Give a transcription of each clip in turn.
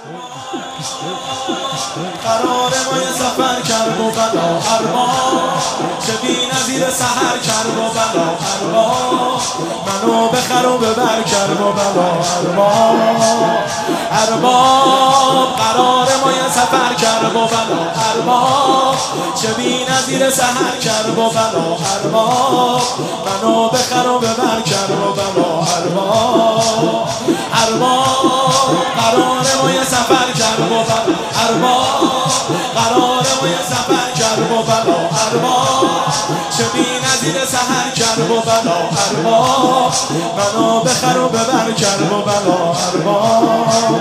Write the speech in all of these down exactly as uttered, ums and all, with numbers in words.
قرار ما یه سفر کرد و بلا ارباب، چه بی نظیر سحر کرد و بلا ارباب، منو بخر و ببر کرد و بلا ارباب. ارباب قرار ما یه سفر کرد و بلا ارباب، چه بی نظیر سحر کرد و بلا ارباب، منو بخر و ببر کرد و بلا ارباب. ارباب قرار ما یه سفر کرد و بلا ارباب، قرار ما یه سفر کرد و بلا ارباب، چه بی نظیر سحر کرد و بلا ارباب، منو بخر و ببر کرد و بلا ارباب.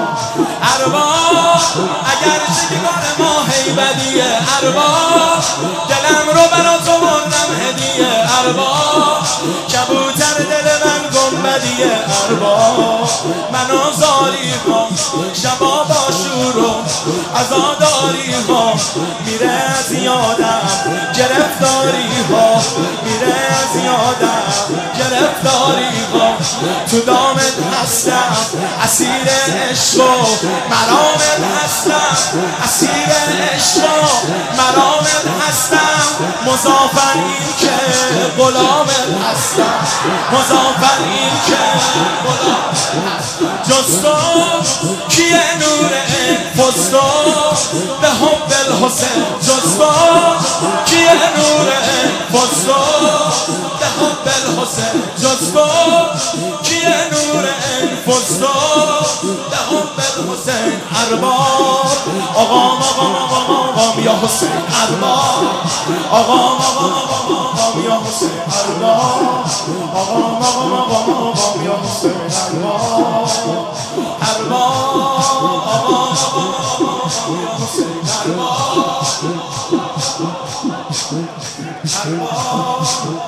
ارباب اگر چگار ما هیبدیه ارباب، دلم رو برا تو بردم هدیه ارباب، کبوتر دل من گنبدیه ارباب، من آزاری ها شبا با شور و عزاداری ها، میره از یادم گرفتاری ها، میره از یادم گرفتاری ها، تو دامت هستم اسیر عشق و مرامت هستم، اسیر عشق و مرامت هستم، مضافن این که غلامت هستم، مضافن این که غلامت هستم. جز تو کیه نور پستو به حب الحسین، جز تو کیه نور پستو به حب الحسین، جز تو کیه نور پستو به حب الحسین. ارباب آقام آقام آقام آقام یا حسین ارباب، آقام آقام آقام آقام یا حسین ارباب، آقام آقام آقام آقام یا حسین ارباب. ارباب آقام آقام آقام یا حسین ارباب، ارباب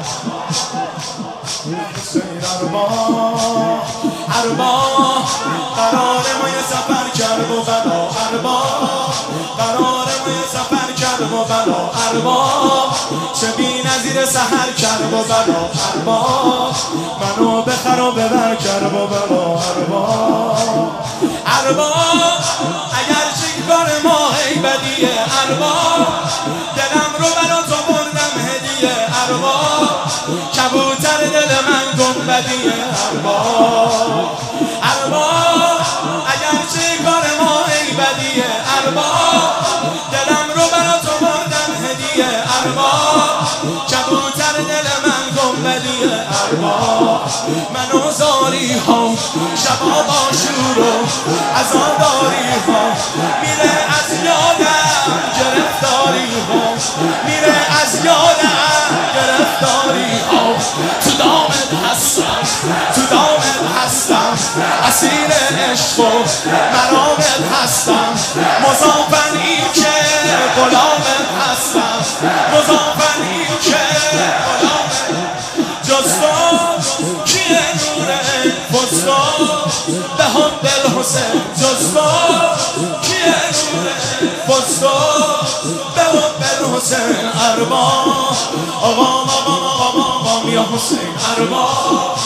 حسین ارباب. ارباب قرار ما یه سفر کرد و بلا ارباب، قرار ما یه سفر کرد و بلا ارباب، چه بی نظیر سحر کرد و بلا ارباب، منو بخر و ببر کرد و بلا ارباب. ارباب اگر چگار ما هیبدیه ارباب، دلم رو برا تو بردم هدیه ارباب، کبوتر دل من گنبدیه ارباب. ارباب اگر چگار ما هیبدیه ارباب، دلم رو برا تو بردم هدیه ارباب، کبوتر دل من گنبدیه ارباب، منو زاری ها شبا با شور و عزاداری ها، میره از یادم گرفتاری ها، میره از یادم گرفتاری ها، تو دامت هستم تو دامت هستم، اسیر عشق و مرامت هستم، مضافن این که غلامت هستم، مضافن این که غلامت. جز تو کیه نور پستو به حب الحسین، جز تو کیه نور پستو به حب الحسین ارباب، آقام آقام آقام آقام یا حسین ارباب،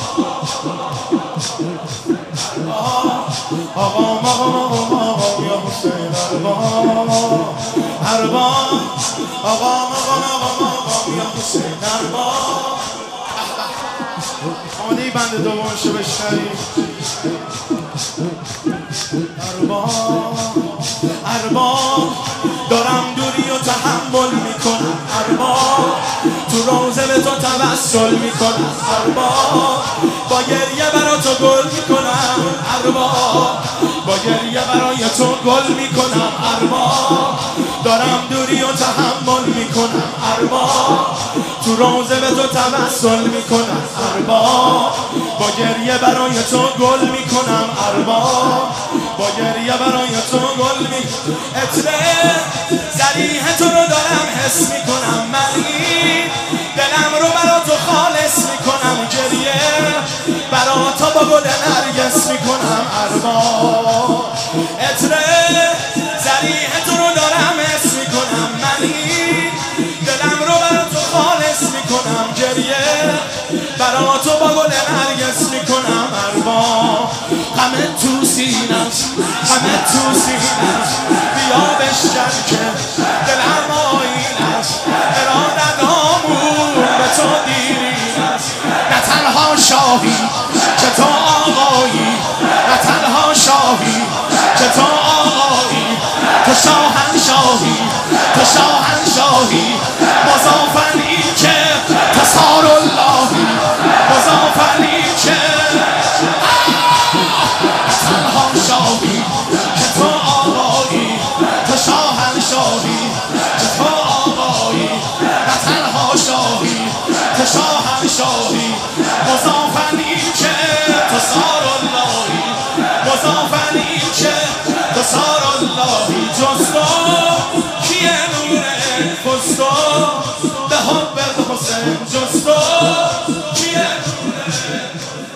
آقام آقام آقام آقام یا حسین ارباب. ارباب آقام آقام آقام آقام یا حسین ارباب. آماده ای بند دومشو بشنویم. ارباب ارباب دارم دوری و تحمل میکنم ارباب، تو روزه به تو توسل میکنم ارباب، با گریه برای تو گل میکنم ارباب، با گریه برای تو گل میکنم ارباب، دارم دوری و تحمل میکنم ارباب، تو روزه به تو توسل میکنم ارباب، با گریه برای تو گل میکنم ارباب، با گریه برای تو گل میکنم. عطر ذریح تو رو دارم حس میکنم، من این دلم رو برا تو خالص میکنم، گریه برا تو با گل نرگس میکنم ارباب. عطر ذریح تو رو دارم حس میکنم، من این دلم رو برا تو خالص میکنم، گریه برا تو با گل نرگس میکنم ارباب. همه تو سینم همه تو تو سینه‌ام بیا بشکن که دلم آیین است ارادت هامون به تو دیرین است نه تنها شاهی که تو آقایی نه تنها شاهی که تو آقایی تو شاهنشاهی تو شاهنشاهی مضافنی که تصار اللهی مضافنی که تنها شاهی که تو آقایی تو شاهنشاهی که تو آقایی نه تنها شاهی تو شاهنشاهی مضافنی که تصار اللهی مضافنی که تصار اللهی جز تو کیه نور انفس تو به حب الحسین جز تو کیه نور انفس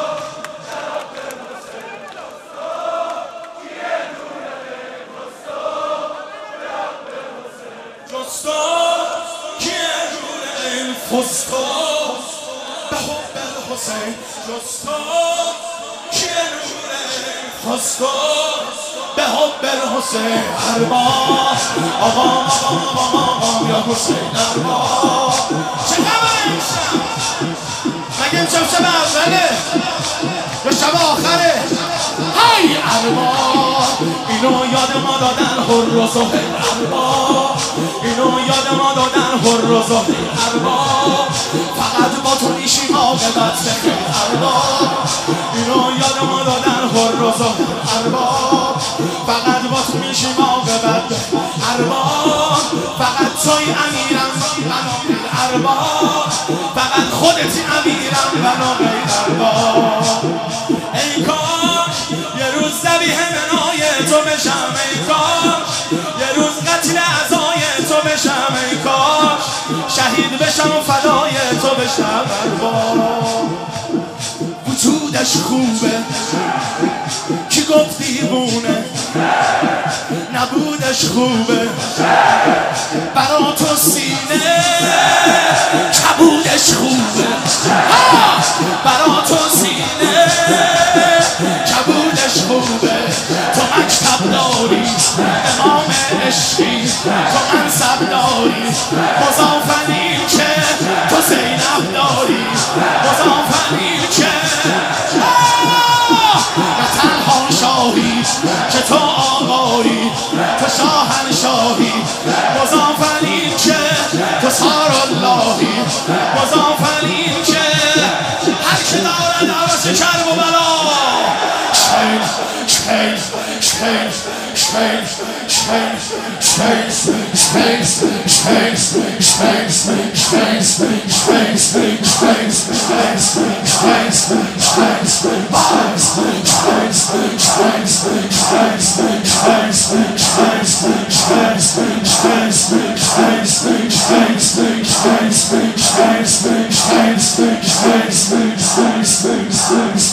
جز تو کیه نور انفس تو به حب الحسین جز تو کیه نور انفس تو به حب الحسین ارباب آقا آقا آقا یا حسین ارباب چه خبره امشب؟ مگه امشب شب اوله یا شب آخره؟ های ارباب اینو یاد ما دادن حر و زهیر ارباب اینو یاد ما دادن حر و زهیر ارباب فقط با تو نیشیم عاقبت بخیر ارباب اینو یاد ما دادن حر و زهیر ارباب فقط با تو میشیم عاقبت بخیر ارباب فقط توی امیرم من امیر ارباب فقط خودتی امیرم من امیر ارباب ای کاش یه روز ذبیح منای تو بشم ای کاش یه روز قتل اعضای تو بشم ای کاش شهید بشم و فدای تو بشم ارباب وجودش خوبه کی گفت دیوونه نبودش خوبه برا تو سینه کبودش خوبه برا تو سینه کبودش خوبه تو مکتب داری امام عشقی تو منصب داری مضافنی که تو زینب داری مضافنی که نه تنها شاهی که تو آقایی تو شاهنشاهی مضافنی که تو سار اللهی مضافنی که هر که دارد عرص کرب و بلا شیل شیل شیل شیل شیل شیل شیل شیل شیل شیل شیل